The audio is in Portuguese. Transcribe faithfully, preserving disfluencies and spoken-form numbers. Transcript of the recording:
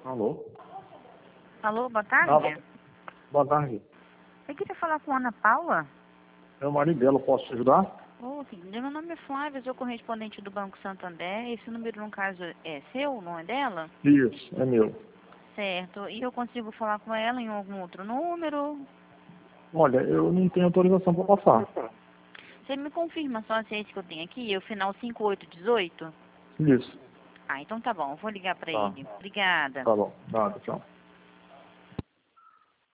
Alô? Alô, boa tarde. Alô. Boa tarde. Eu queria falar com a Ana Paula. É o marido dela, posso te ajudar? Ô, filho, meu nome é Flávia, sou correspondente do Banco Santander. Esse número, no caso, é seu, não é dela? Isso, é meu. Certo. E eu consigo falar com ela em algum outro número? Olha, eu não tenho autorização para passar. Você me confirma só se é esse que eu tenho aqui, o final cinco oito um oito? Isso. Ah, então tá bom, eu vou ligar pra Tá. ele. Obrigada. Tá bom. Nada, tchau.